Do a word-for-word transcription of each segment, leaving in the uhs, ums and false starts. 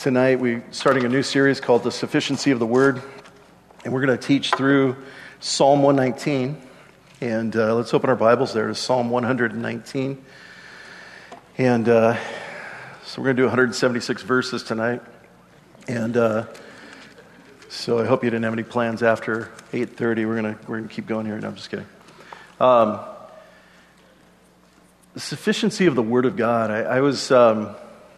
Tonight we're starting a new series called The Sufficiency of the Word, and we're going to teach through Psalm one nineteen. And uh, let's open our Bibles there to Psalm one nineteen. And uh, so we're going to do one hundred seventy-six verses tonight. And uh, so I hope you didn't have any plans after eight thirty. We're going to we're going to keep going here. No, I'm just kidding. Um, the sufficiency of the Word of God. I, I was um,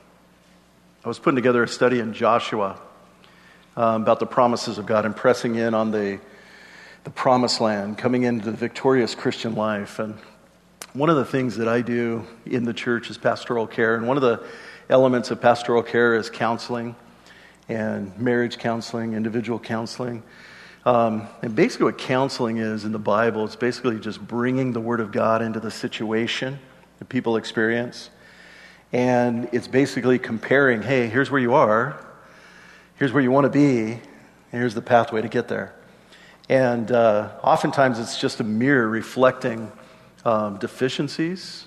I was putting together a study in Joshua um, about the promises of God and pressing in on the the promised land, coming into the victorious Christian life. And one of the things that I do in the church is pastoral care, and one of the elements of pastoral care is counseling and marriage counseling, individual counseling. Um, and basically what counseling is in the Bible, it's basically just bringing the Word of God into the situation that people experience. And it's basically comparing, hey, here's where you are, here's where you want to be, and here's the pathway to get there. And uh, oftentimes it's just a mirror reflecting um, deficiencies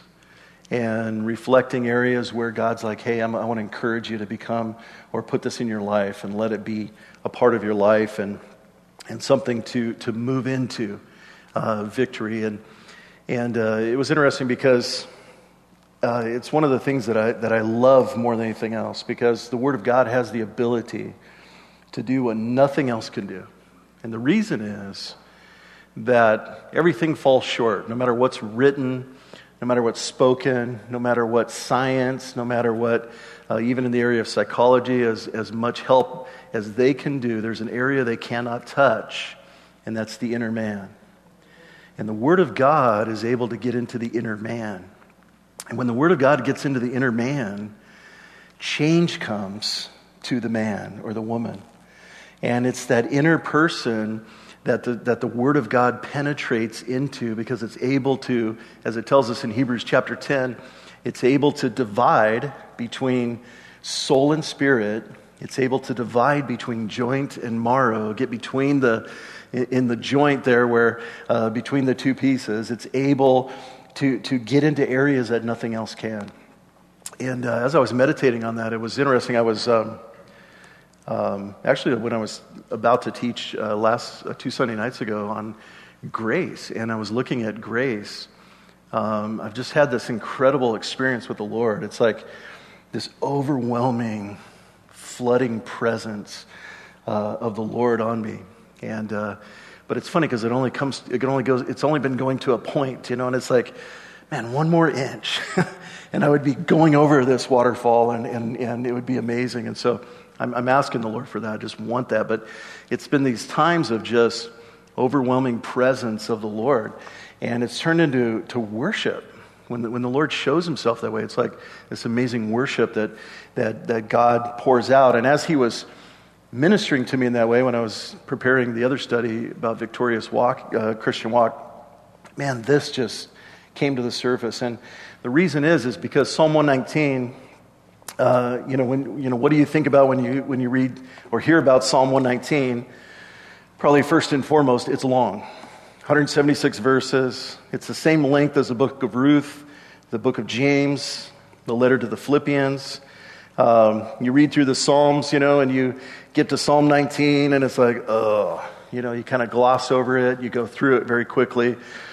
and reflecting areas where God's like, hey, I'm, I want to encourage you to become or put this in your life and let it be a part of your life and and something to to move into uh, victory. And and uh, it was interesting because uh, it's one of the things that I that I love more than anything else, because the Word of God has the ability to do what nothing else can do. And the reason is that everything falls short, no matter what's written, no matter what's spoken, no matter what science, no matter what, uh, even in the area of psychology, as, as much help as they can do, there's an area they cannot touch, and that's the inner man. And the Word of God is able to get into the inner man. And when the Word of God gets into the inner man, change comes to the man or the woman. And it's that inner person that the, that the Word of God penetrates into, because it's able to, as it tells us in Hebrews chapter ten, it's able to divide between soul and spirit. It's able to divide between joint and marrow, get between the, in the joint there where, uh, between the two pieces. It's able to, to get into areas that nothing else can. And uh, as I was meditating on that, it was interesting. I was... Um, Um, actually, when I was about to teach uh, last uh, two Sunday nights ago on grace, and I was looking at grace, um, I've just had this incredible experience with the Lord. It's like this overwhelming, flooding presence uh, of the Lord on me. And uh, but it's funny because it only comes, it only goes, it's only been going to a point, you know. And it's like, man, one more inch, and I would be going over this waterfall, and and and it would be amazing. And so I'm, I'm asking the Lord for that. I just want that. But it's been these times of just overwhelming presence of the Lord. And it's turned into to worship. When the, when the Lord shows himself that way, it's like this amazing worship that, that, that God pours out. And as he was ministering to me in that way, when I was preparing the other study about victorious walk, uh, Christian walk, man, this just came to the surface. And the reason is, is because Psalm one nineteen... Uh, you know, when you know, what do you think about when you when you read or hear about Psalm one nineteen? Probably first and foremost, it's long, one hundred seventy-six verses. It's the same length as the book of Ruth, the book of James, the letter to the Philippians. Um, you read through the Psalms, you know, and you get to Psalm nineteen, and it's like, oh, you know, you kind of gloss over it. You go through it very quickly.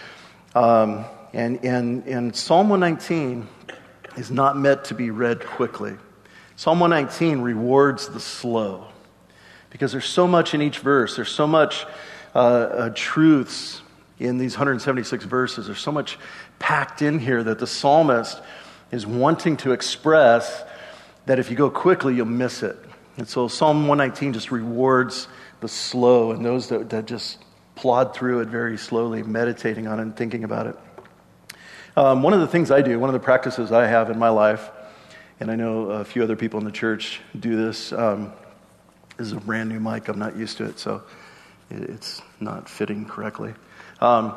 Um, and and and Psalm one nineteen is not meant to be read quickly. Psalm one nineteen rewards the slow, because there's so much in each verse. There's so much uh, uh, truths in these one hundred seventy-six verses. There's so much packed in here that the psalmist is wanting to express that if you go quickly, you'll miss it. And so Psalm one nineteen just rewards the slow and those that, that just plod through it very slowly, meditating on it and thinking about it. Um, one of the things I do, one of the practices I have in my life, and I know a few other people in the church do this. Um, this is a brand new mic. I'm not used to it, so it's not fitting correctly. Um,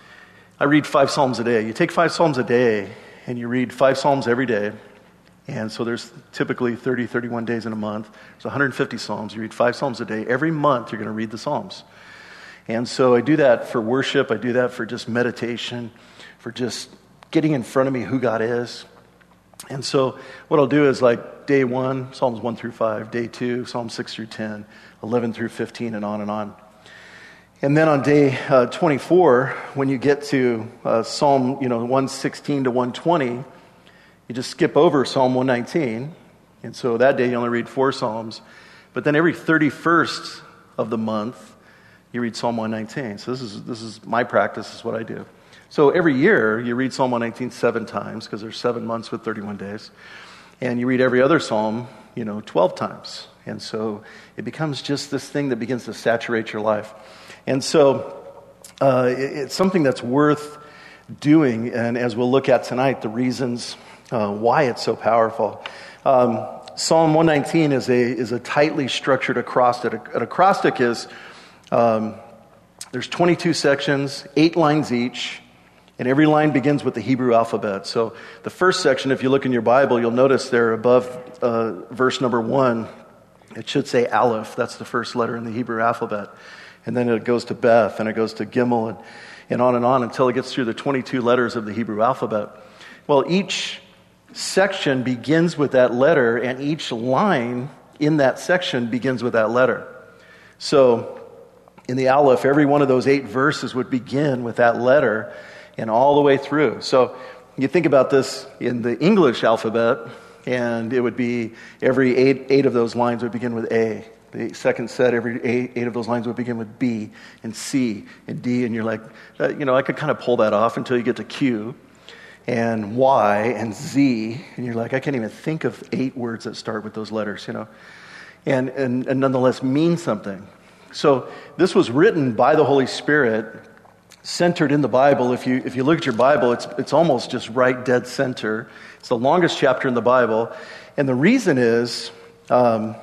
I read five Psalms a day. You take five Psalms a day, and you read five Psalms every day. And so there's typically thirty, thirty-one days in a month. There's one hundred fifty Psalms. You read five Psalms a day. Every month, you're going to read the Psalms. And so I do that for worship. I do that for just meditation, for just getting in front of me who God is. And so what I'll do is, like, day one, Psalms one through five, day two, Psalms six through ten, eleven through fifteen, and on and on. And then on day uh, twenty-four, when you get to uh, Psalm, you know, one sixteen to one twenty, you just skip over Psalm one nineteen. And so that day you only read four Psalms. But then every thirty-first of the month, you read Psalm one nineteen. So this is this is my practice, this is what I do. So every year, you read Psalm one nineteen seven times, because there's seven months with thirty-one days. And you read every other psalm, you know, twelve times. And so it becomes just this thing that begins to saturate your life. And so uh, it, it's something that's worth doing. And as we'll look at tonight, the reasons uh, why it's so powerful. Um, Psalm one nineteen is a is a tightly structured acrostic. An acrostic is, um, there's twenty-two sections, eight lines each, and every line begins with the Hebrew alphabet. So the first section, if you look in your Bible, you'll notice there above uh, verse number one, it should say Aleph. That's the first letter in the Hebrew alphabet. And then it goes to Beth, and it goes to Gimel, and, and on and on until it gets through the twenty-two letters of the Hebrew alphabet. Well, each section begins with that letter, and each line in that section begins with that letter. So in the Aleph, every one of those eight verses would begin with that letter and all the way through. So you think about this in the English alphabet, and it would be every eight eight of those lines would begin with A. The second set, every eight, eight of those lines would begin with B and C and D, and you're like, you know, I could kind of pull that off until you get to Q and Y and Z, and you're like, I can't even think of eight words that start with those letters, you know, and, and, and nonetheless mean something. So this was written by the Holy Spirit, centered in the Bible. If you if you look at your Bible, it's it's almost just right dead center. It's the longest chapter in the Bible, and the reason is um,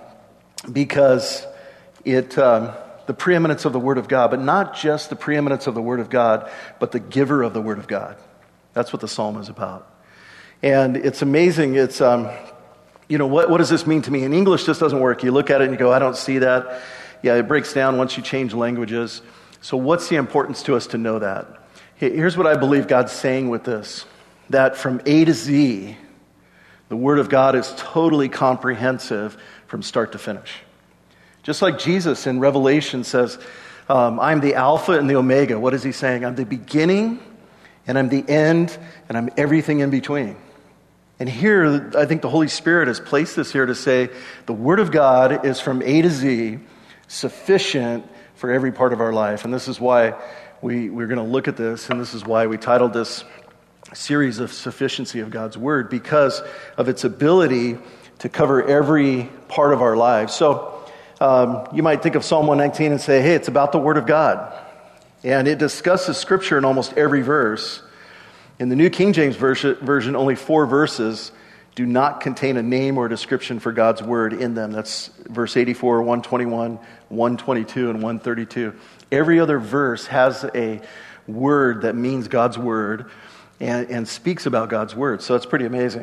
because it um, the preeminence of the Word of God, but not just the preeminence of the Word of God, but the giver of the Word of God. That's what the psalm is about. And it's amazing. It's, um, you know, what, what does this mean to me? In English, this doesn't work. You look at it and you go, I don't see that. Yeah, it breaks down once you change languages. So what's the importance to us to know that? Here's what I believe God's saying with this. That from A to Z, the Word of God is totally comprehensive from start to finish. Just like Jesus in Revelation says, um, I'm the Alpha and the Omega. What is he saying? I'm the beginning and I'm the end, and I'm everything in between. And here, I think the Holy Spirit has placed this here to say, the Word of God is from A to Z, sufficient for every part of our life. And this is why we, we're going to look at this, and this is why we titled this series of Sufficiency of God's Word, because of its ability to cover every part of our lives. So um, you might think of Psalm one nineteen and say, hey, it's about the Word of God. And it discusses Scripture in almost every verse. In the New King James Version, only four verses do not contain a name or a description for God's Word in them. That's verse eighty-four, one twenty-one, one twenty-two, and one thirty-two. Every other verse has a word that means God's Word and, and speaks about God's Word. So it's pretty amazing.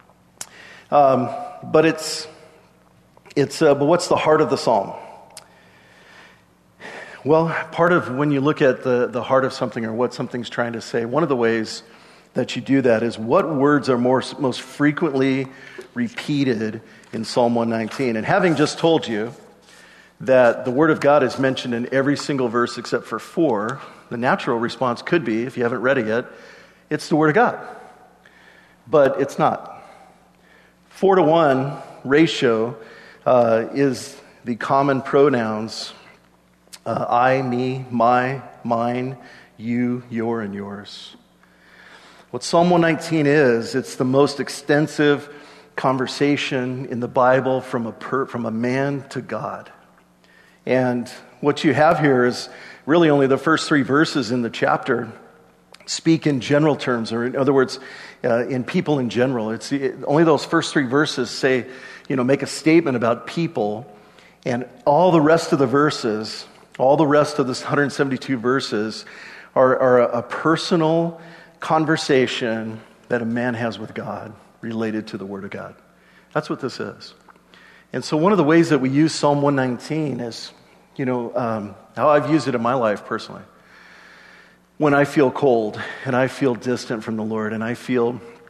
Um, but it's, it's uh, but what's the heart of the psalm? Well, part of when you look at the, the heart of something or what something's trying to say, one of the ways that you do that is what words are more, most frequently repeated in Psalm one nineteen. And having just told you that the Word of God is mentioned in every single verse except for four, the natural response could be, if you haven't read it yet, it's the Word of God. But it's not. Four to one ratio uh, is the common pronouns Uh, I, me, my, mine, you, your, and yours. What Psalm one nineteen is, it's the most extensive conversation in the Bible from a per, from a man to God. And what you have here is really only the first three verses in the chapter speak in general terms, or in other words, uh, in people in general. It's it, only those first three verses say, you know, make a statement about people, and all the rest of the verses, all the rest of this one hundred seventy-two verses are, are a, a personal conversation that a man has with God related to the Word of God. That's what this is. And so one of the ways that we use Psalm one nineteen is, you know, um, how I've used it in my life personally. When I feel cold and I feel distant from the Lord and I feel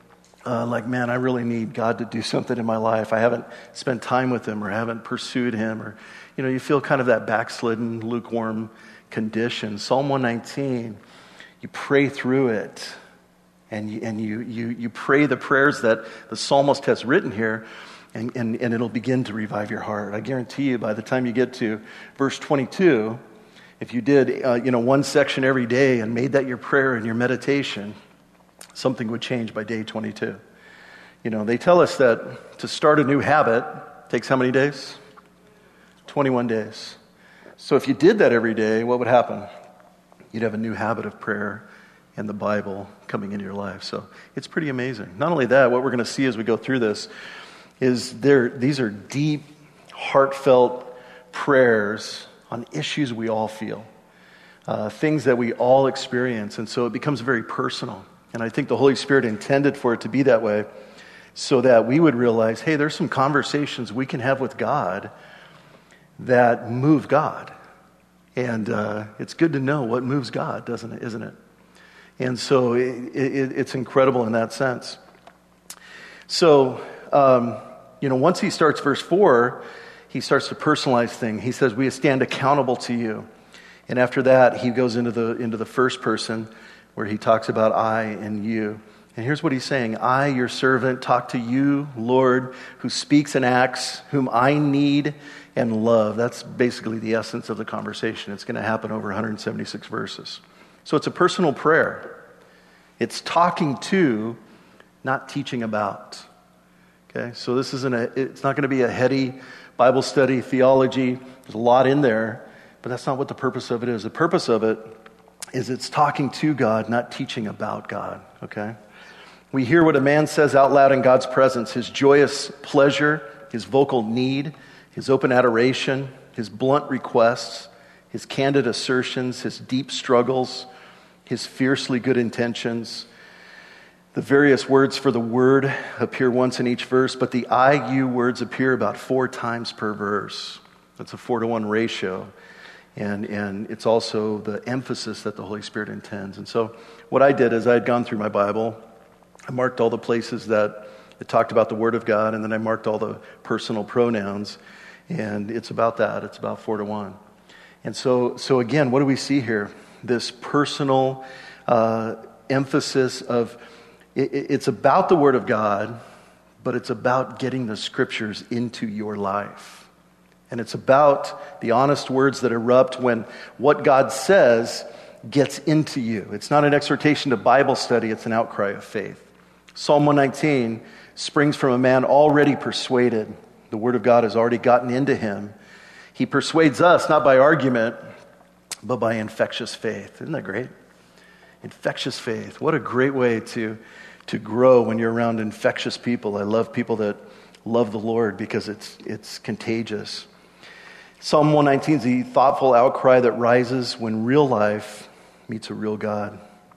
uh, like, man, I really need God to do something in my life. I haven't spent time with him or haven't pursued him, or, you know, you feel kind of that backslidden, lukewarm condition. Psalm one nineteen, you pray through it, and you, and you, you, you pray the prayers that the psalmist has written here, and, and, and it'll begin to revive your heart. I guarantee you, by the time you get to verse twenty-two, if you did, uh, you know, one section every day and made that your prayer and your meditation, something would change by day twenty-two. You know, they tell us that to start a new habit takes how many days? twenty-one days. So if you did that every day, what would happen? You'd have a new habit of prayer and the Bible coming into your life. So it's pretty amazing. Not only that, what we're going to see as we go through this is there. These are deep, heartfelt prayers on issues we all feel, uh, things that we all experience, and so it becomes very personal. And I think the Holy Spirit intended for it to be that way so that we would realize, hey, there's some conversations we can have with God that move God. And uh, it's good to know what moves God, doesn't it? Isn't it? And so it, it, it's incredible in that sense. So, um, you know, once he starts verse four, he starts to personalize things. He says, we stand accountable to you. And after that, he goes into the into the first person where he talks about I and you. And here's what he's saying. I, your servant, talk to you, Lord, who speaks and acts, whom I need and love. That's basically the essence of the conversation. It's going to happen over one hundred seventy-six verses. So it's a personal prayer. It's talking to, not teaching about. Okay, so this isn't a, it's not going to be a heady Bible study, theology. There's a lot in there, but that's not what the purpose of it is. The purpose of it is it's talking to God, not teaching about God. Okay? We hear what a man says out loud in God's presence, his joyous pleasure, his vocal need, his open adoration, his blunt requests, his candid assertions, his deep struggles, his fiercely good intentions. The various words for the word appear once in each verse, but the I, you words appear about four times per verse. That's a four to one ratio. And and it's also the emphasis that the Holy Spirit intends. And so what I did is I had gone through my Bible. I marked all the places that it talked about the Word of God, and then I marked all the personal pronouns. And it's about that. It's about four to one. And so, so again, what do we see here? This personal uh, emphasis of, it, it's about the Word of God, but it's about getting the Scriptures into your life. And it's about the honest words that erupt when what God says gets into you. It's not an exhortation to Bible study, it's an outcry of faith. Psalm one nineteen springs from a man already persuaded. The Word of God has already gotten into him. He persuades us not by argument, but by infectious faith. Isn't that great? Infectious faith. What a great way to, to grow when you're around infectious people. I love people that love the Lord because it's it's contagious. Psalm one nineteen is the thoughtful outcry that rises when real life meets a real God.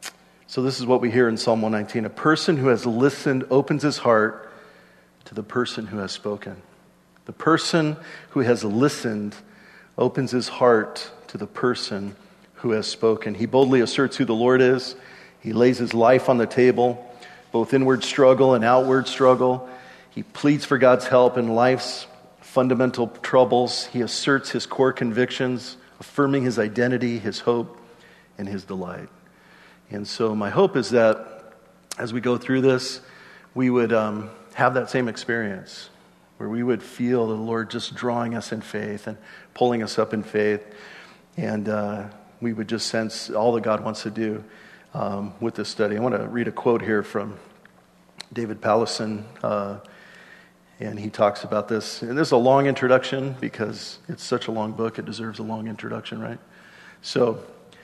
So this is what we hear in Psalm one nineteen. A person who has listened opens his heart to the person who has spoken. The person who has listened opens his heart to the person who has spoken. He boldly asserts who the Lord is. He lays his life on the table, both inward struggle and outward struggle. He pleads for God's help in life's fundamental troubles. He asserts his core convictions, affirming his identity, his hope, and his delight. And so my hope is that as we go through this, we would um, have that same experience where we would feel the Lord just drawing us in faith and pulling us up in faith. And uh, we would just sense all that God wants to do um, with this study. I want to read a quote here from David Powlison, uh, and he talks about this. And this is a long introduction because it's such a long book. It deserves a long introduction, right? So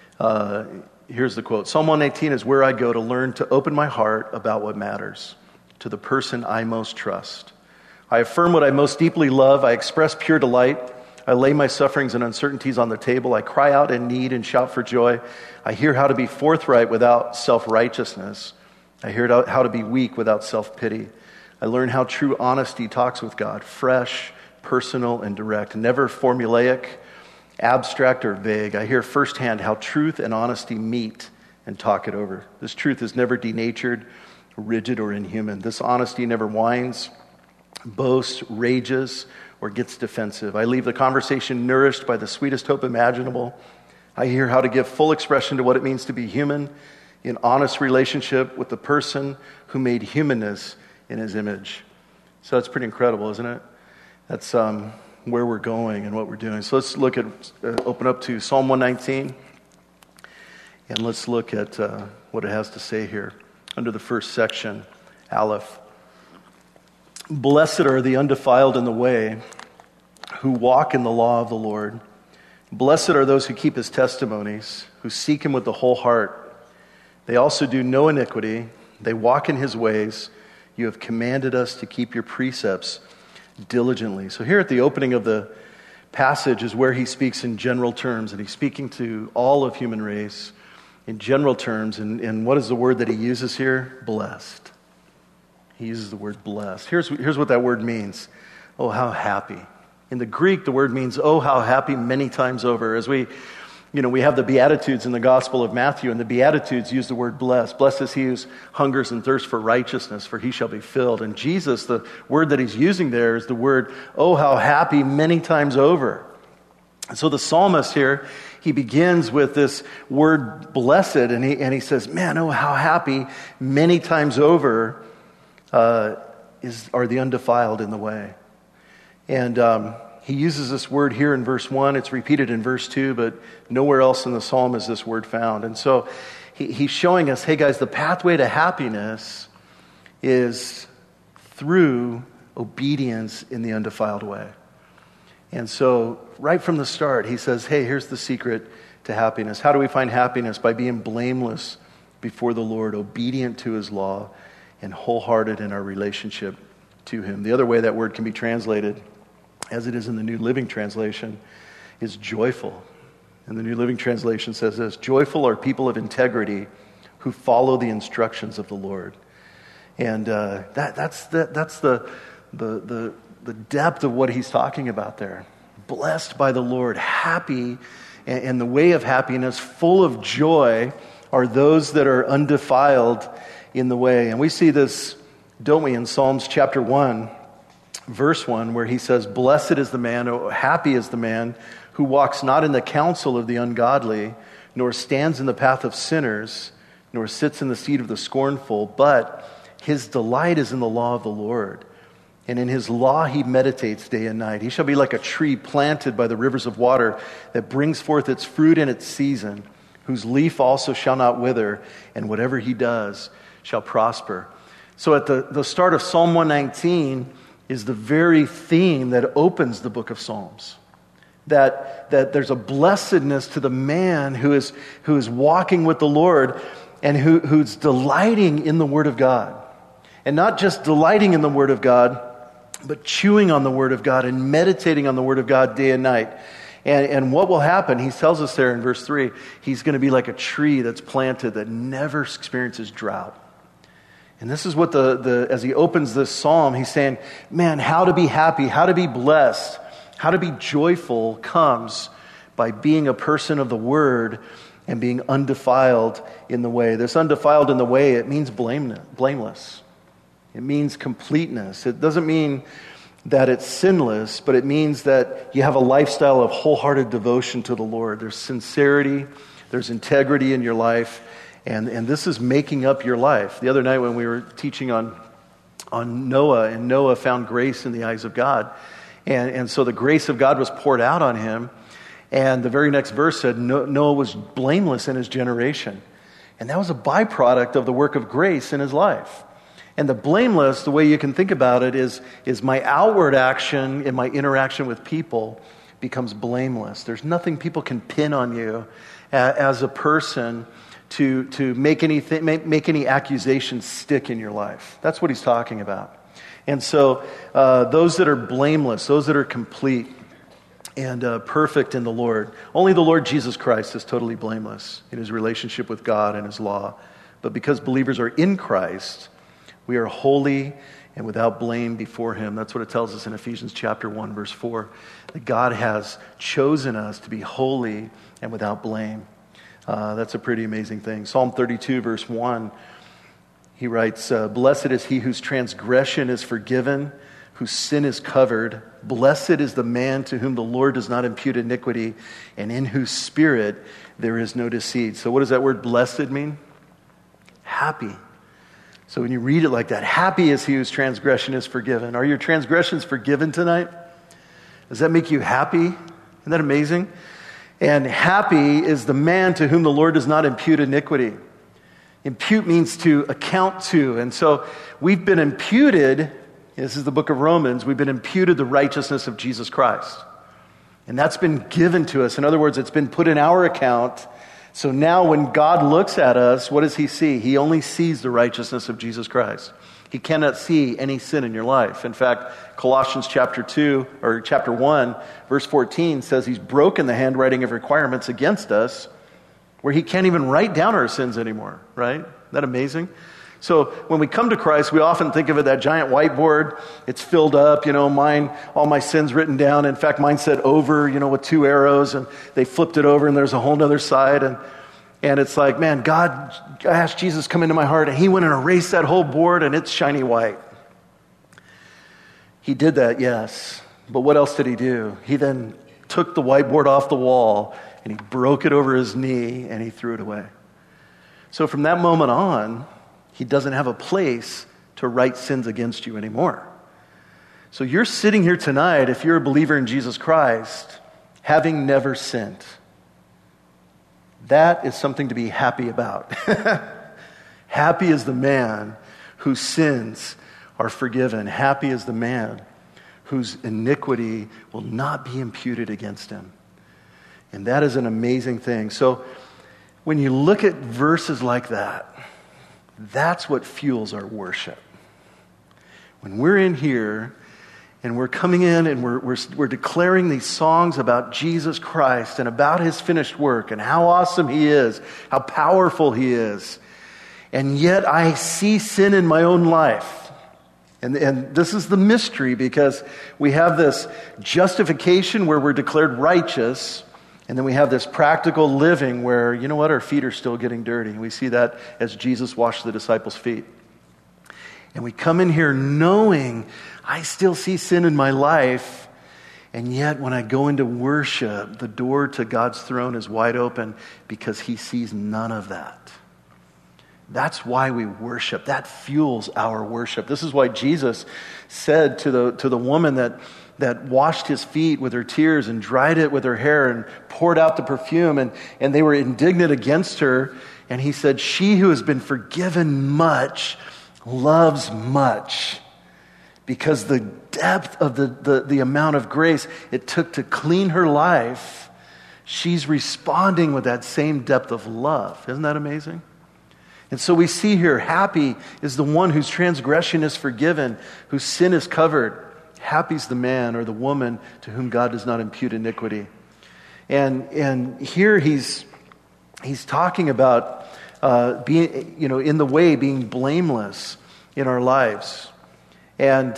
uh, here's the quote. Psalm one eighteen is where I go to learn to open my heart about what matters to the person I most trust. I affirm what I most deeply love. I express pure delight. I lay my sufferings and uncertainties on the table. I cry out in need and shout for joy. I hear how to be forthright without self-righteousness. I hear how to be weak without self-pity. I learn how true honesty talks with God, fresh, personal, and direct, never formulaic, abstract, or vague. I hear firsthand how truth and honesty meet and talk it over. This truth is never denatured, rigid or inhuman. This honesty never whines, boasts, rages, or gets defensive. I leave the conversation nourished by the sweetest hope imaginable. I hear how to give full expression to what it means to be human in honest relationship with the person who made humanness in his image. So that's pretty incredible, isn't it? That's um, where we're going and what we're doing. So let's look at, uh, open up to Psalm one nineteen, and let's look at uh, what it has to say here under the first section, Aleph. Blessed are the undefiled in the way, who walk in the law of the Lord. Blessed are those who keep his testimonies, who seek him with the whole heart. They also do no iniquity. They walk in his ways. You have commanded us to keep your precepts diligently. So here at the opening of the passage is where he speaks in general terms, and he's speaking to all of human race in general terms. And, and what is the word that he uses here? Blessed. He uses the word blessed. Here's, here's what that word means. Oh, how happy. In the Greek, the word means, oh, how happy, many times over. As we, you know, we have the Beatitudes in the Gospel of Matthew, and the Beatitudes use the word blessed. Blessed is he who hungers and thirsts for righteousness, for he shall be filled. And Jesus, the word that he's using there is the word, oh, how happy, many times over. And so the psalmist here, he begins with this word blessed, and he, and he says, man, oh, how happy, many times over uh, is are the undefiled in the way. And um, he uses this word here in verse one. It's repeated in verse two, but nowhere else in the psalm is this word found. And so he, he's showing us, hey guys, the pathway to happiness is through obedience in the undefiled way. And so right from the start, he says, hey, here's the secret to happiness. How do we find happiness? By being blameless before the Lord, obedient to his law, and wholehearted in our relationship to him. The other way that word can be translated, as it is in the New Living Translation, is joyful. And the New Living Translation says this: joyful are people of integrity who follow the instructions of the Lord. And uh, that, that's, the, that's the, the, the, the depth of what he's talking about there. Blessed by the Lord, happy, and, and the way of happiness, full of joy, are those that are undefiled in the way. And we see this, don't we, in Psalms chapter one, verse one, where he says, blessed is the man, or happy is the man, who walks not in the counsel of the ungodly, nor stands in the path of sinners, nor sits in the seat of the scornful, but his delight is in the law of the Lord. And in his law he meditates day and night. He shall be like a tree planted by the rivers of water that brings forth its fruit in its season, whose leaf also shall not wither, and whatever he does shall prosper. So at the, the start of Psalm one nineteen is the very theme that opens the book of Psalms. That, that there's a blessedness to the man who is, who is walking with the Lord and who, who's delighting in the Word of God. And not just delighting in the Word of God, but chewing on the Word of God and meditating on the Word of God day and night. And, and what will happen, he tells us there in verse three, he's going to be like a tree that's planted that never experiences drought. And this is what the, the as he opens this psalm, he's saying, man, how to be happy, how to be blessed, how to be joyful comes by being a person of the Word and being undefiled in the way. This undefiled in the way, it means blameless. It means completeness. It doesn't mean that it's sinless, but it means that you have a lifestyle of wholehearted devotion to the Lord. There's sincerity, there's integrity in your life, and, and this is making up your life. The other night when we were teaching on, on Noah, and Noah found grace in the eyes of God, and, and so the grace of God was poured out on him, and the very next verse said Noah was blameless in his generation. And that was a byproduct of the work of grace in his life. And the blameless, the way you can think about it, is, is my outward action in my interaction with people becomes blameless. There's nothing people can pin on you as a person to, to make, anything, make, make any accusations stick in your life. That's what he's talking about. And so uh, those that are blameless, those that are complete and uh, perfect in the Lord, only the Lord Jesus Christ is totally blameless in his relationship with God and his law. But because believers are in Christ, we are holy and without blame before him. That's what it tells us in Ephesians chapter one, verse four. That God has chosen us to be holy and without blame. Uh, that's a pretty amazing thing. Psalm thirty-two, verse one. He writes, uh, blessed is he whose transgression is forgiven, whose sin is covered. Blessed is the man to whom the Lord does not impute iniquity, and in whose spirit there is no deceit. So what does that word blessed mean? Happy. So when you read it like that, happy is he whose transgression is forgiven. Are your transgressions forgiven tonight? Does that make you happy? Isn't that amazing? And happy is the man to whom the Lord does not impute iniquity. Impute means to account to. And so we've been imputed, this is the book of Romans, we've been imputed the righteousness of Jesus Christ. And that's been given to us. In other words, it's been put in our account. So now when God looks at us, what does he see? He only sees the righteousness of Jesus Christ. He cannot see any sin in your life. In fact, Colossians chapter two, or chapter one, verse fourteen says he's broken the handwriting of requirements against us, where he can't even write down our sins anymore, right? Isn't that amazing? So when we come to Christ, we often think of it, that giant whiteboard. It's filled up, you know, mine, all my sins written down. In fact, mine said over, you know, with two arrows, and they flipped it over, and there's a whole other side. And and it's like, man, God, I asked Jesus to come into my heart, and he went and erased that whole board, and it's shiny white. He did that, yes. But what else did he do? He then took the whiteboard off the wall, and he broke it over his knee, and he threw it away. So from that moment on, he doesn't have a place to write sins against you anymore. So you're sitting here tonight, if you're a believer in Jesus Christ, having never sinned. That is something to be happy about. Happy is the man whose sins are forgiven. Happy is the man whose iniquity will not be imputed against him. And that is an amazing thing. So when you look at verses like that, that's what fuels our worship. When we're in here and we're coming in and we're, we're, we're declaring these songs about Jesus Christ and about his finished work and how awesome he is, how powerful he is, and yet I see sin in my own life. And, and this is the mystery, because we have this justification where we're declared righteous, and then we have this practical living where, you know what, our feet are still getting dirty. We see that as Jesus washed the disciples' feet. And we come in here knowing I still see sin in my life, and yet when I go into worship, the door to God's throne is wide open because he sees none of that. That's why we worship. That fuels our worship. This is why Jesus said to the to the woman that that washed his feet with her tears and dried it with her hair and poured out the perfume, and, and they were indignant against her. And he said, she who has been forgiven much loves much, because the depth of the, the, the amount of grace it took to clean her life, she's responding with that same depth of love. Isn't that amazing? And so we see here, happy is the one whose transgression is forgiven, whose sin is covered. Happy's the man or the woman to whom God does not impute iniquity. And and here he's he's talking about uh, being, you know, in the way, being blameless in our lives. And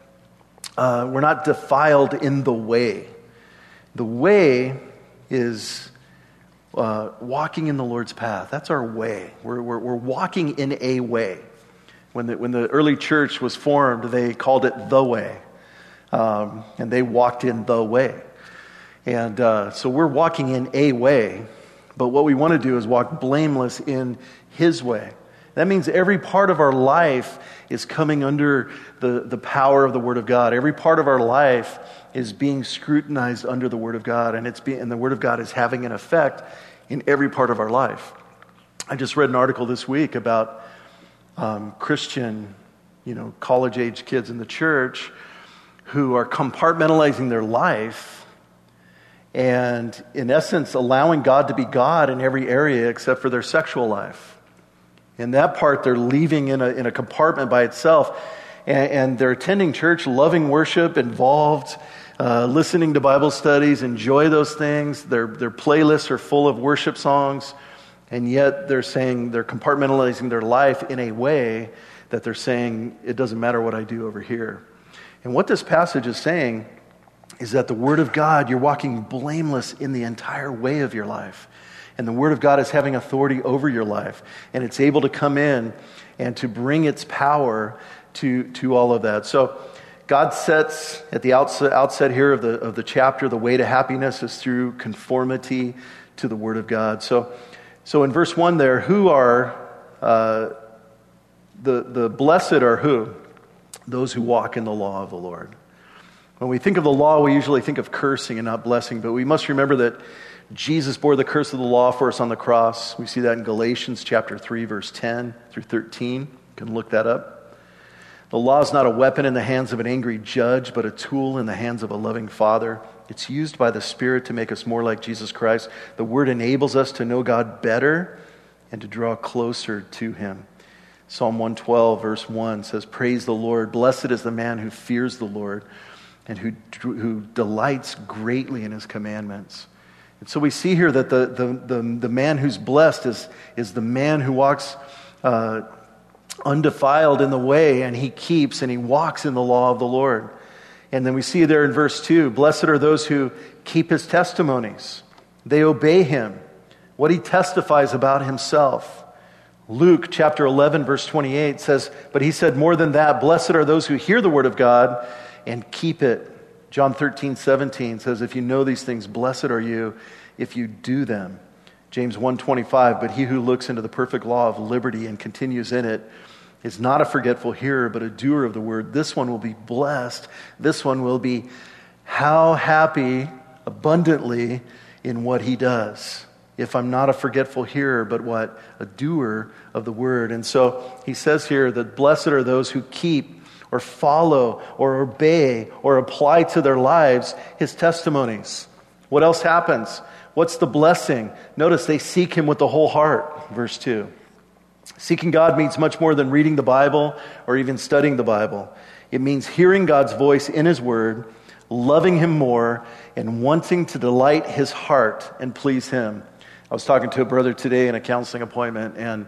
uh, we're not defiled in the way. The way is uh, walking in the Lord's path. That's our way. We're, we're, we're walking in a way. When the, when the early church was formed, they called it the way. Um, and they walked in the way. And uh, so we're walking in a way, but what we want to do is walk blameless in his way. That means every part of our life is coming under the, the power of the Word of God. Every part of our life is being scrutinized under the Word of God, and it's being, and the Word of God is having an effect in every part of our life. I just read an article this week about um, Christian, you know, college-age kids in the church who are compartmentalizing their life and, in essence, allowing God to be God in every area except for their sexual life. In that part, they're leaving in a, in a compartment by itself, and, and they're attending church, loving worship, involved, uh, listening to Bible studies, enjoy those things. Their, their playlists are full of worship songs, and yet they're saying they're compartmentalizing their life in a way that they're saying, it doesn't matter what I do over here. And what this passage is saying is that the Word of God, you're walking blameless in the entire way of your life. And the Word of God is having authority over your life. And it's able to come in and to bring its power to, to all of that. So God sets at the outset, outset here of the, of the chapter, the way to happiness is through conformity to the Word of God. So, so in verse one there, who are, uh, the, the blessed are who? Those who walk in the law of the Lord. When we think of the law, we usually think of cursing and not blessing, but we must remember that Jesus bore the curse of the law for us on the cross. We see that in Galatians chapter three, verse ten through thirteen. You can look that up. The law is not a weapon in the hands of an angry judge, but a tool in the hands of a loving Father. It's used by the Spirit to make us more like Jesus Christ. The Word enables us to know God better and to draw closer to Him. Psalm one twelve, verse one says, "Praise the Lord. Blessed is the man who fears the Lord and who, who delights greatly in His commandments." And so we see here that the, the, the, the man who's blessed is, is the man who walks uh, undefiled in the way, and he keeps and he walks in the law of the Lord. And then we see there in verse two, blessed are those who keep His testimonies. They obey Him, what He testifies about Himself. Luke chapter eleven, verse twenty-eight says, but He said more than that, blessed are those who hear the word of God and keep it. John thirteen, seventeen says, if you know these things, blessed are you if you do them. James one twenty-five, but he who looks into the perfect law of liberty and continues in it is not a forgetful hearer, but a doer of the word. This one will be blessed. This one will be how happy abundantly in what he does. If I'm not a forgetful hearer, but what? A doer of the word. And so he says here that blessed are those who keep or follow or obey or apply to their lives His testimonies. What else happens? What's the blessing? Notice they seek Him with the whole heart, verse two. Seeking God means much more than reading the Bible or even studying the Bible. It means hearing God's voice in His Word, loving Him more, and wanting to delight His heart and please Him. I was talking to a brother today in a counseling appointment, and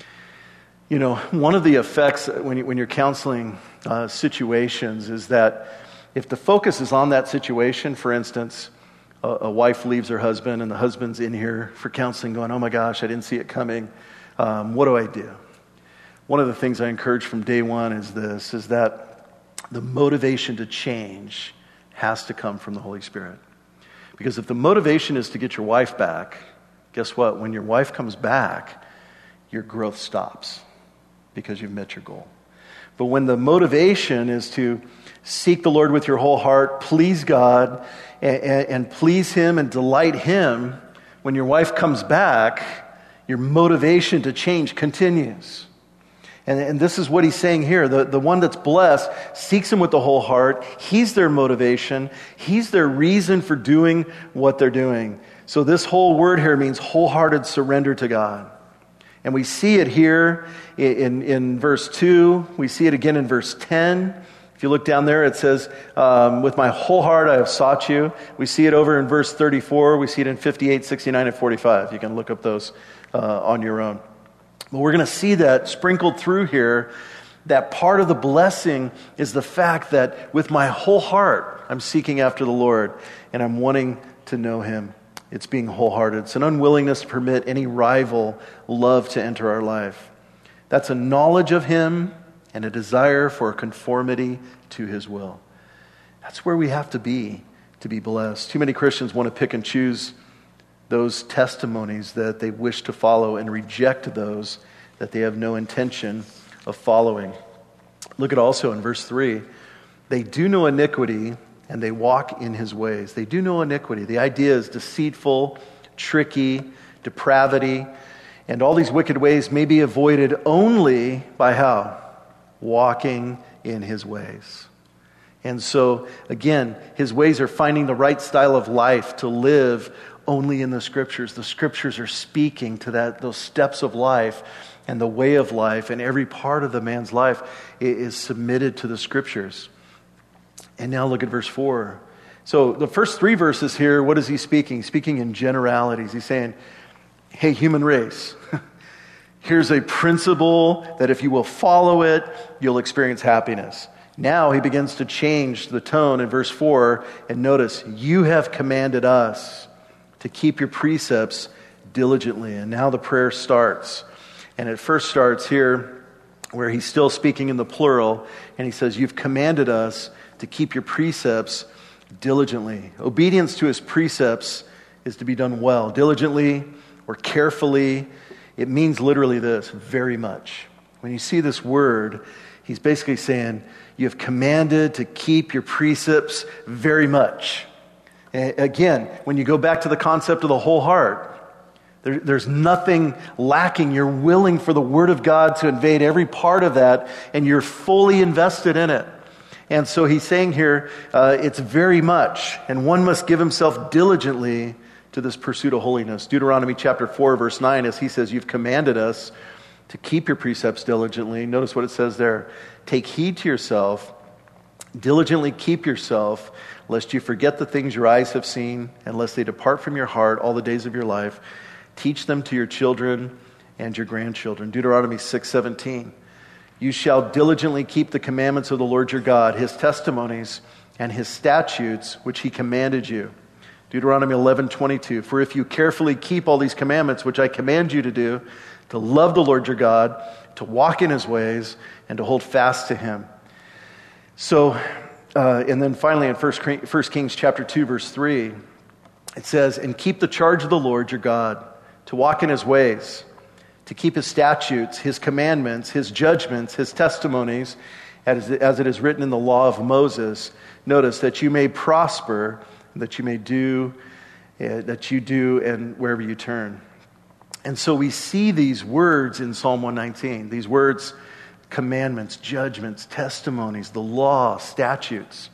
you know, one of the effects when, you, when you're counseling uh, situations is that if the focus is on that situation, for instance, a, a wife leaves her husband and the husband's in here for counseling going, oh my gosh, I didn't see it coming. Um, what do I do? One of the things I encourage from day one is this, is that the motivation to change has to come from the Holy Spirit. Because if the motivation is to get your wife back, guess what? When your wife comes back, your growth stops because you've met your goal. But when the motivation is to seek the Lord with your whole heart, please God, and, and, and please Him and delight Him, when your wife comes back, your motivation to change continues. And, and this is what he's saying here. The, the one that's blessed seeks Him with the whole heart. He's their motivation. He's their reason for doing what they're doing. So this whole word here means wholehearted surrender to God. And we see it here in, in verse two. We see it again in verse ten. If you look down there, it says, um, with my whole heart I have sought you. We see it over in verse thirty-four. We see it in fifty-eight, sixty-nine, and forty-five. You can look up those uh, on your own. But we're going to see that sprinkled through here, that part of the blessing is the fact that with my whole heart I'm seeking after the Lord and I'm wanting to know Him. It's being wholehearted. It's an unwillingness to permit any rival love to enter our life. That's a knowledge of Him and a desire for conformity to His will. That's where we have to be to be blessed. Too many Christians want to pick and choose those testimonies that they wish to follow and reject those that they have no intention of following. Look at also in verse three, they do know iniquity and they walk in His ways. They do know iniquity. The idea is deceitful, tricky, depravity, and all these wicked ways may be avoided only by how? Walking in His ways. And so, again, His ways are finding the right style of life to live only in the Scriptures. The Scriptures are speaking to that, those steps of life and the way of life, and every part of the man's life is submitted to the Scriptures. And now look at verse four. So the first three verses here, what is he speaking? Speaking in generalities. He's saying, hey, human race, here's a principle that if you will follow it, you'll experience happiness. Now he begins to change the tone in verse four, and notice, you have commanded us to keep your precepts diligently. And now the prayer starts. And it first starts here where he's still speaking in the plural. And he says, you've commanded us to keep your precepts diligently. Obedience to his precepts is to be done well. Diligently or carefully. It means literally this, very much. When you see this word, he's basically saying, you have commanded to keep your precepts very much. And again, when you go back to the concept of the whole heart, there, there's nothing lacking. You're willing for the Word of God to invade every part of that, and you're fully invested in it. And so he's saying here, uh, it's very much, and one must give himself diligently to this pursuit of holiness. Deuteronomy chapter four, verse nine, as he says, you've commanded us to keep your precepts diligently. Notice what it says there. Take heed to yourself, diligently keep yourself, lest you forget the things your eyes have seen, and lest they depart from your heart all the days of your life. Teach them to your children and your grandchildren. Deuteronomy six seventeen. You shall diligently keep the commandments of the Lord your God, his testimonies, and his statutes, which he commanded you. Deuteronomy eleven twenty-two. For if you carefully keep all these commandments, which I command you to do, to love the Lord your God, to walk in his ways, and to hold fast to him. So, uh, and then finally in First Kings chapter two, verse three, it says, and keep the charge of the Lord your God, to walk in his ways, to keep his statutes, his commandments, his judgments, his testimonies, as, as it is written in the law of Moses. Notice that you may prosper, that you may do, uh, that you do, and wherever you turn. And so we see these words in Psalm one nineteen, these words, commandments, judgments, testimonies, the law, statutes.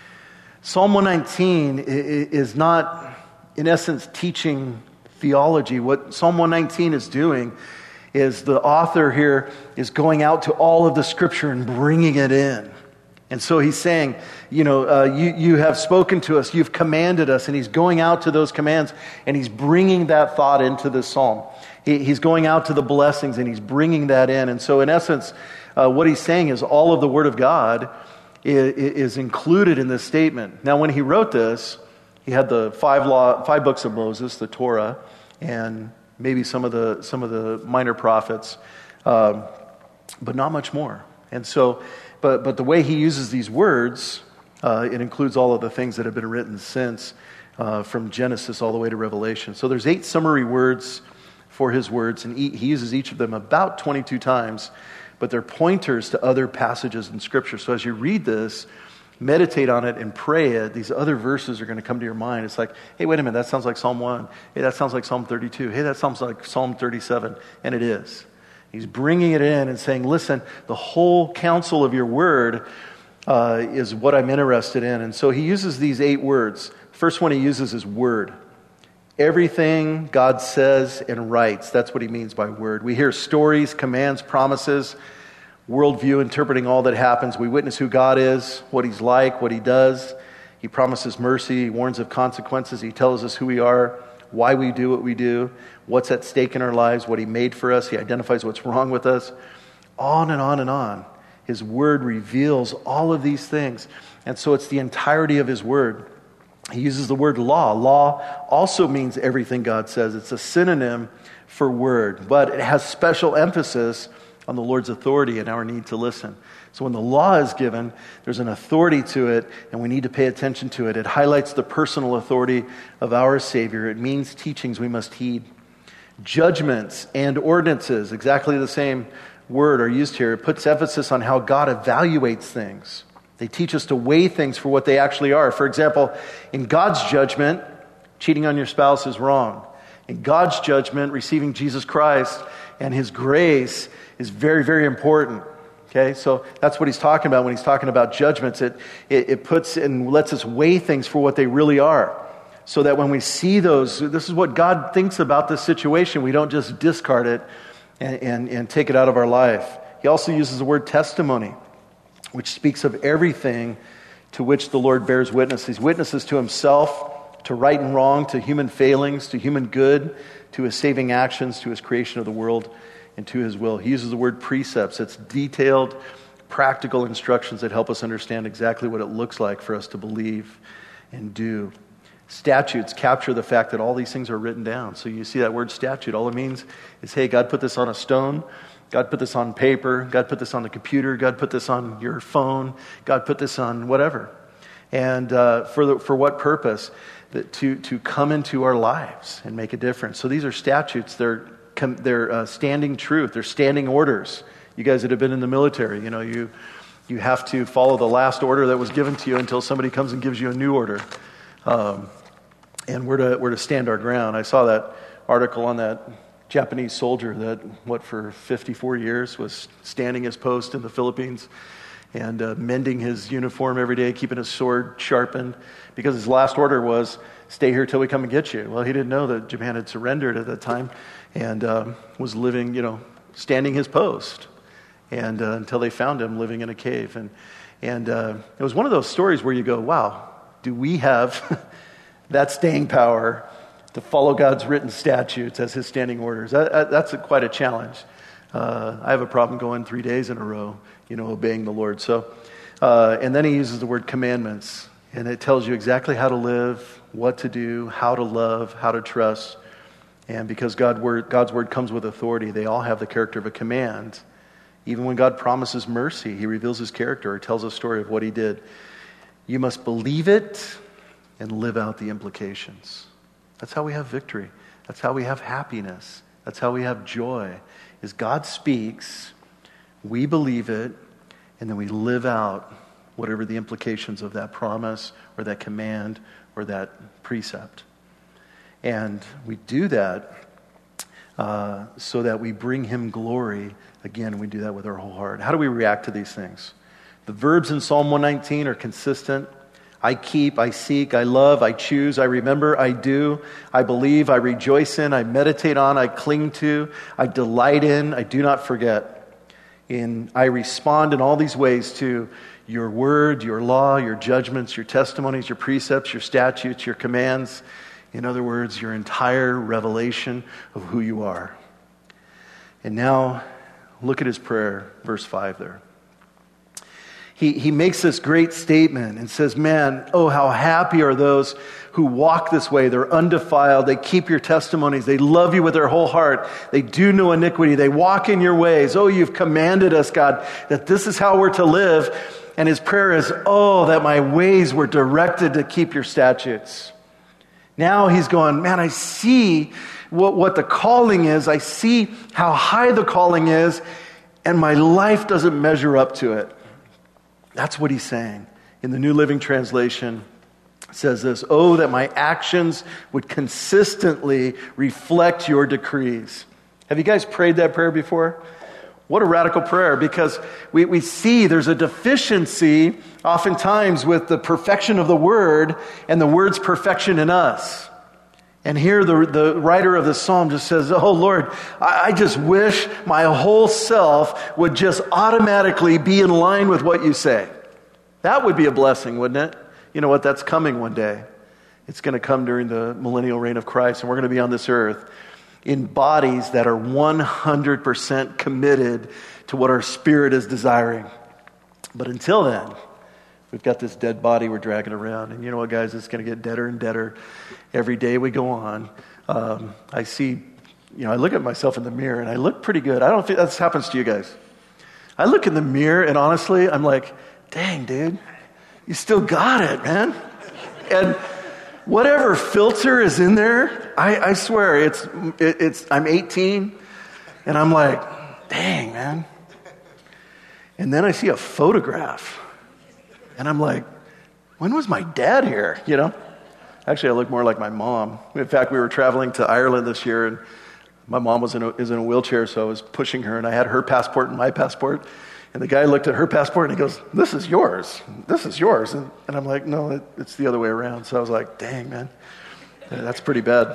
Psalm one nineteen is not, in essence, teaching theology. What Psalm one nineteen is doing is the author here is going out to all of the scripture and bringing it in. And so he's saying, you know, uh, you, you have spoken to us, you've commanded us, and he's going out to those commands, and he's bringing that thought into this psalm. He, he's going out to the blessings, and he's bringing that in. And so in essence, uh, what he's saying is all of the Word of God is, is included in this statement. Now, when he wrote this, he had the five law, five books of Moses, the Torah, and maybe some of the some of the minor prophets, um, but not much more. And so, but but the way he uses these words, uh, it includes all of the things that have been written since, uh, from Genesis all the way to Revelation. So there's eight summary words for his words, and he, he uses each of them about twenty-two times, but they're pointers to other passages in Scripture. So as you read this, meditate on it and pray it, these other verses are going to come to your mind. It's like, hey, wait a minute, that sounds like Psalm one. Hey, that sounds like Psalm thirty-two. Hey, that sounds like Psalm thirty-seven. And it is. He's bringing it in and saying, listen, the whole counsel of your word uh, is what I'm interested in. And so he uses these eight words. The first one he uses is word. Everything God says and writes, that's what he means by word. We hear stories, commands, promises, worldview, interpreting all that happens. We witness who God is, what he's like, what he does. He promises mercy. He warns of consequences. He tells us who we are, why we do what we do, what's at stake in our lives, what he made for us. He identifies what's wrong with us. On and on and on. His word reveals all of these things. And so it's the entirety of his word. He uses the word law. Law also means everything God says. It's a synonym for word, but it has special emphasis on the Lord's authority and our need to listen. So when the law is given, there's an authority to it, and we need to pay attention to it. It highlights the personal authority of our Savior. It means teachings we must heed. Judgments and ordinances, exactly the same word are used here. It puts emphasis on how God evaluates things. They teach us to weigh things for what they actually are. For example, in God's judgment, cheating on your spouse is wrong. In God's judgment, receiving Jesus Christ and his grace is very, very important. Okay, so that's what he's talking about when he's talking about judgments. It, it, it puts and lets us weigh things for what they really are. So that when we see those, this is what God thinks about this situation. We don't just discard it and, and, and take it out of our life. He also uses the word testimony, which speaks of everything to which the Lord bears witness. He witnesses to himself, to right and wrong, to human failings, to human good, to his saving actions, to his creation of the world, and to his will. He uses the word precepts. It's detailed, practical instructions that help us understand exactly what it looks like for us to believe and do. Statutes capture the fact that all these things are written down. So you see that word statute, all it means is, hey, God put this on a stone, God put this on paper, God put this on the computer, God put this on your phone, God put this on whatever. And uh, for the, for what purpose? That to, to come into our lives and make a difference. So these are statutes, they're, they're uh, standing truth, they're standing orders. You guys that have been in the military, you know, you, you have to follow the last order that was given to you until somebody comes and gives you a new order. Um, And we're to, we're to stand our ground. I saw that article on that Japanese soldier that, what, for fifty-four years was standing his post in the Philippines and uh, mending his uniform every day, keeping his sword sharpened, because his last order was, stay here till we come and get you. Well, he didn't know that Japan had surrendered at that time and um, was living, you know, standing his post and uh, until they found him living in a cave. And, and uh, it was one of those stories where you go, wow, do we have that staying power to follow God's written statutes as his standing orders? That, that's a, quite a challenge. Uh, I have a problem going three days in a row, you know, obeying the Lord. So, uh, and then he uses the word commandments, and it tells you exactly how to live, what to do, how to love, how to trust. And because God word, God's word comes with authority, they all have the character of a command. Even when God promises mercy, he reveals his character or tells a story of what he did. You must believe it and live out the implications. That's how we have victory. That's how we have happiness. That's how we have joy. Is God speaks, we believe it, and then we live out whatever the implications of that promise or that command or that precept. And we do that uh, so that we bring him glory. Again, we do that with our whole heart. How do we react to these things? The verbs in Psalm one nineteen are consistent. I keep, I seek, I love, I choose, I remember, I do, I believe, I rejoice in, I meditate on, I cling to, I delight in, I do not forget. In I respond in all these ways to your word, your law, your judgments, your testimonies, your precepts, your statutes, your commands. In other words, your entire revelation of who you are. And now, look at his prayer, verse five there. He, he makes this great statement and says, man, oh, how happy are those who walk this way. They're undefiled. They keep your testimonies. They love you with their whole heart. They do no iniquity. They walk in your ways. Oh, you've commanded us, God, that this is how we're to live. And his prayer is, oh, that my ways were directed to keep your statutes. Now he's going, man, I see what, what the calling is. I see how high the calling is, and my life doesn't measure up to it. That's what he's saying. In the New Living Translation, it says this, oh, that my actions would consistently reflect your decrees. Have you guys prayed that prayer before? What a radical prayer, because we, we see there's a deficiency oftentimes with the perfection of the Word and the Word's perfection in us. And here the, the writer of the psalm just says, oh Lord, I, I just wish my whole self would just automatically be in line with what you say. That would be a blessing, wouldn't it? You know what? That's coming one day. It's going to come during the millennial reign of Christ, and we're going to be on this earth in bodies that are one hundred percent committed to what our spirit is desiring. But until then, we've got this dead body we're dragging around. And you know what, guys? It's going to get deader and deader every day we go on. Um, I see, you know, I look at myself in the mirror and I look pretty good. I don't think that happens to you guys. I look in the mirror and honestly, I'm like, dang, dude, you still got it, man. And whatever filter is in there, I, I swear, it's it, it's. I'm eighteen, and I'm like, dang, man. And then I see a photograph, and I'm like, when was my dad here? You know? Actually, I look more like my mom. In fact, we were traveling to Ireland this year, and my mom was in a, is in a wheelchair, so I was pushing her, and I had her passport and my passport. And the guy looked at her passport, and he goes, this is yours. This is yours. And, and I'm like, no, it, it's the other way around. So I was like, dang, man, that's pretty bad.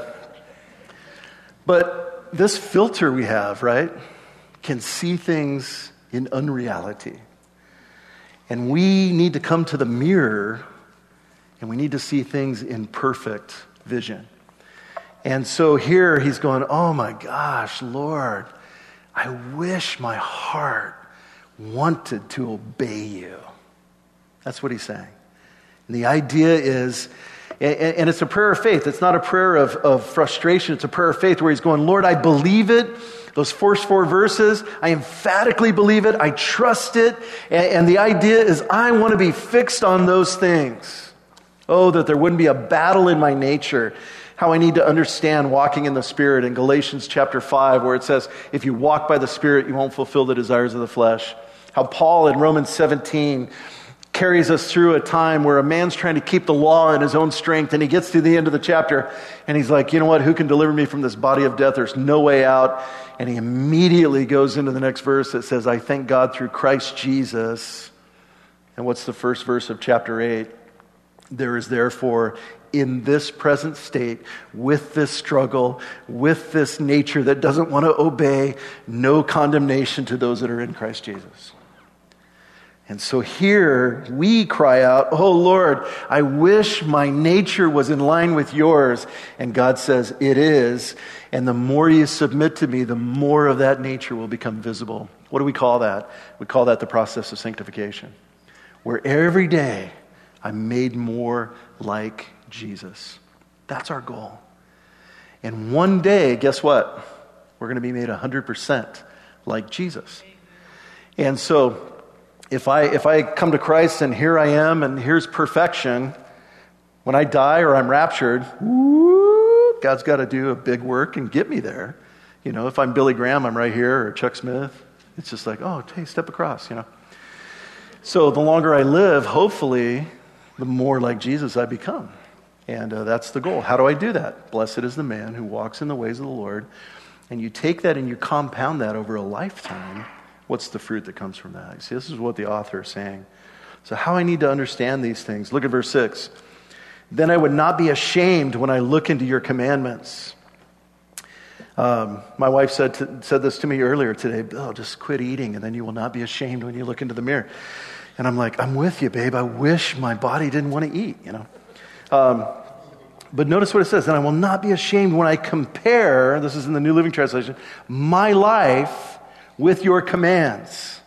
But this filter we have, right, can see things in unreality. And we need to come to the mirror, and we need to see things in perfect vision. And so here he's going, oh my gosh, Lord, I wish my heart wanted to obey you. That's what he's saying. And the idea is, And, and it's a prayer of faith. It's not a prayer of, of frustration. It's a prayer of faith where he's going, Lord, I believe it. Those first four verses, I emphatically believe it. I trust it. And, and the idea is I want to be fixed on those things. Oh, that there wouldn't be a battle in my nature. How I need to understand walking in the Spirit in Galatians chapter five, where it says, if you walk by the Spirit, you won't fulfill the desires of the flesh. How Paul in Romans seventeen carries us through a time where a man's trying to keep the law in his own strength, and he gets to the end of the chapter, and he's like, you know what, who can deliver me from this body of death? There's no way out. And he immediately goes into the next verse that says, I thank God through Christ Jesus. And what's the first verse of chapter eight? There is therefore in this present state, with this struggle, with this nature that doesn't want to obey, no condemnation to those that are in Christ Jesus. And so here we cry out, oh Lord, I wish my nature was in line with yours. And God says it is. And the more you submit to me, the more of that nature will become visible. What do we call that? We call that the process of sanctification. Where every day I'm made more like Jesus. That's our goal. And one day, guess what? We're going to be made one hundred percent like Jesus. And so If I if I come to Christ and here I am and here's perfection, when I die or I'm raptured, whoo, God's got to do a big work and get me there. You know, if I'm Billy Graham, I'm right here, or Chuck Smith. It's just like, oh, hey, step across, you know. So the longer I live, hopefully, the more like Jesus I become. And uh, that's the goal. How do I do that? Blessed is the man who walks in the ways of the Lord. And you take that and you compound that over a lifetime. What's the fruit that comes from that? You see, this is what the author is saying. So how I need to understand these things. Look at verse six. Then I would not be ashamed when I look into your commandments. Um, my wife said to, said this to me earlier today. Oh, just quit eating and then you will not be ashamed when you look into the mirror. And I'm like, I'm with you, babe. I wish my body didn't want to eat, you know. Um, but notice what it says. And I will not be ashamed when I compare, this is in the New Living Translation, my life with your commands.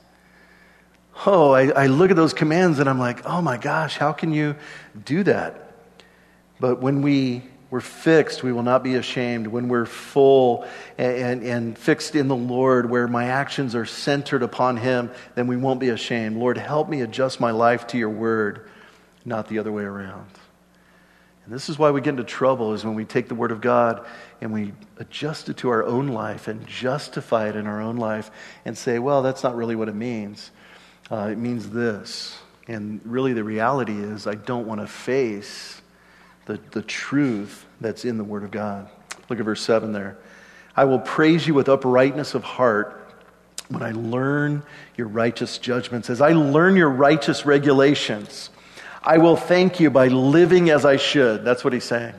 Oh, I, I look at those commands and I'm like, oh my gosh, how can you do that? But when we, we're fixed, we will not be ashamed. When we're full and, and, and fixed in the Lord, where my actions are centered upon Him, then we won't be ashamed. Lord, help me adjust my life to your word, not the other way around. And this is why we get into trouble, is when we take the word of God and we adjust it to our own life and justify it in our own life and say, well, that's not really what it means. Uh, it means this. And really the reality is I don't want to face the, the truth that's in the word of God. Look at verse seven there. I will praise you with uprightness of heart when I learn your righteous judgments. As I learn your righteous regulations, I will thank you by living as I should. That's what he's saying.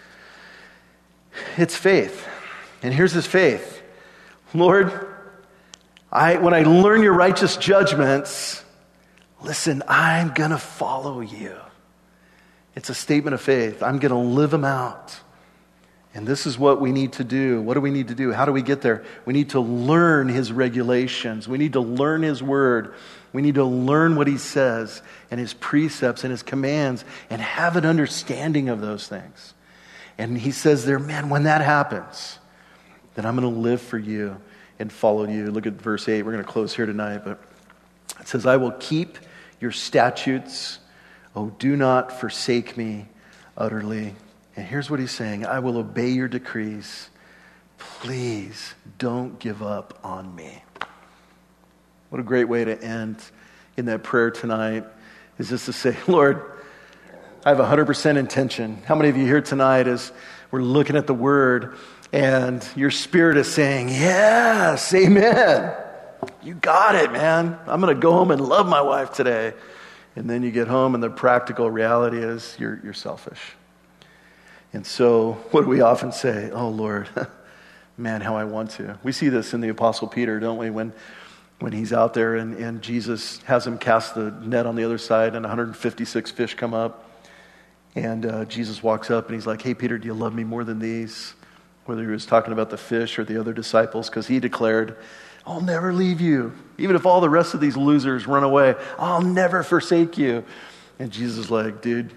It's faith. And here's his faith. Lord, I when I learn your righteous judgments, listen, I'm going to follow you. It's a statement of faith. I'm going to live them out. And this is what we need to do. What do we need to do? How do we get there? We need to learn his regulations. We need to learn his word. We need to learn what he says and his precepts and his commands and have an understanding of those things. And he says there, man, when that happens, then I'm going to live for you and follow you. Look at verse eight. We're going to close here tonight. But it says, I will keep your statutes. Oh, do not forsake me utterly. And here's what he's saying. I will obey your decrees. Please don't give up on me. What a great way to end in that prayer tonight, is just to say, Lord, I have one hundred percent intention. How many of you here tonight, as we're looking at the word and your spirit is saying, yes, amen. You got it, man. I'm going to go home and love my wife today. And then you get home and the practical reality is you're, you're selfish. And so what do we often say? Oh, Lord, man, how I want to. We see this in the Apostle Peter, don't we? When when he's out there and, and Jesus has him cast the net on the other side and one hundred fifty-six fish come up. And uh, Jesus walks up and he's like, hey, Peter, do you love me more than these? Whether he was talking about the fish or the other disciples, because he declared, I'll never leave you. Even if all the rest of these losers run away, I'll never forsake you. And Jesus is like, dude,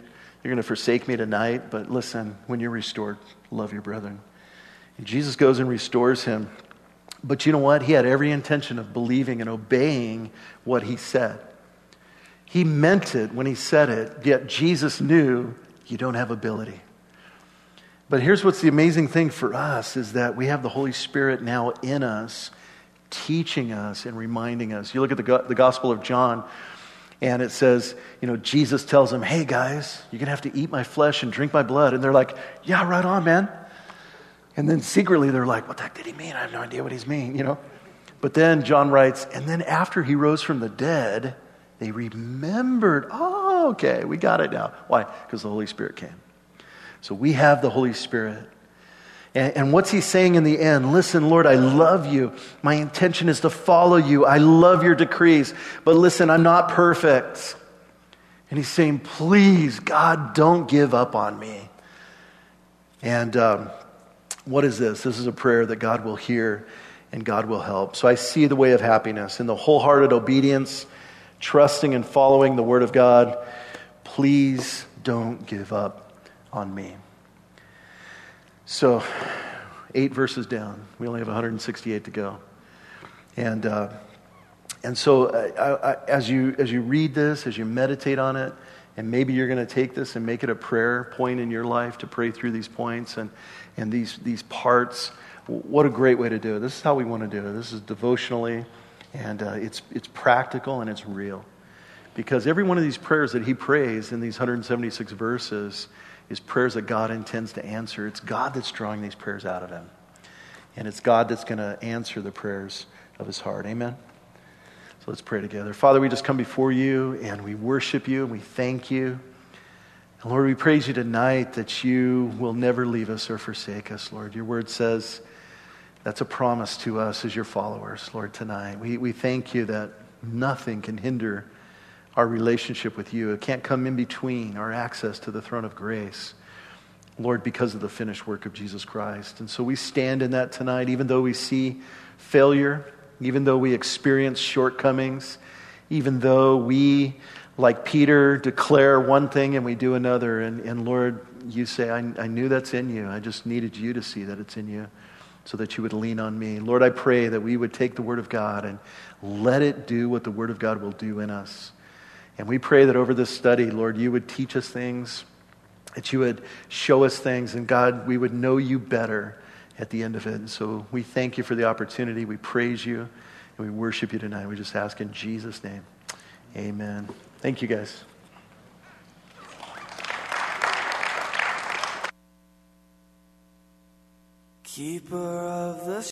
you're going to forsake me tonight, but listen, when you're restored, love your brethren. And Jesus goes and restores him. But you know what? He had every intention of believing and obeying what he said. He meant it when he said it, yet Jesus knew you don't have ability. But here's what's the amazing thing for us is that we have the Holy Spirit now in us, teaching us and reminding us. You look at the, go- the Gospel of John, and it says, you know, Jesus tells them, hey guys, you're going to have to eat my flesh and drink my blood. And they're like, yeah, right on, man. And then secretly they're like, what the heck did he mean? I have no idea what he's mean, you know. But then John writes, and then after he rose from the dead, they remembered, oh, okay, we got it now. Why? Because the Holy Spirit came. So we have the Holy Spirit. And, and what's he saying in the end? Listen, Lord, I love you. My intention is to follow you. I love your decrees. But listen, I'm not perfect. And he's saying, please, God, don't give up on me. And um, what is this? This is a prayer that God will hear and God will help. So I see the way of happiness in the wholehearted obedience, trusting and following the Word of God. Please don't give up on me. So, eight verses down. We only have one hundred sixty-eight to go. And uh, and so, uh, I, I, as you as you read this, as you meditate on it, and maybe you're going to take this and make it a prayer point in your life to pray through these points and and these these parts. What a great way to do it. This is how we want to do it. This is devotionally, and uh, it's it's practical and it's real. Because every one of these prayers that he prays in these one hundred seventy-six verses is prayers that God intends to answer. It's God that's drawing these prayers out of him. And it's God that's going to answer the prayers of his heart. Amen? So let's pray together. Father, we just come before you and we worship you and we thank you. And Lord, we praise you tonight that you will never leave us or forsake us, Lord. Your word says that's a promise to us as your followers, Lord, tonight. We, we thank you that nothing can hinder our relationship with you. It can't come in between our access to the throne of grace, Lord, because of the finished work of Jesus Christ. And so we stand in that tonight, even though we see failure, even though we experience shortcomings, even though we, like Peter, declare one thing and we do another. And, and Lord, you say, I, I knew that's in you. I just needed you to see that it's in you so that you would lean on me. Lord, I pray that we would take the Word of God and let it do what the Word of God will do in us. And we pray that over this study, Lord, you would teach us things, that you would show us things, and God, we would know you better at the end of it. And so we thank you for the opportunity. We praise you, and we worship you tonight. We just ask in Jesus' name. Amen. Thank you, guys. Keeper of the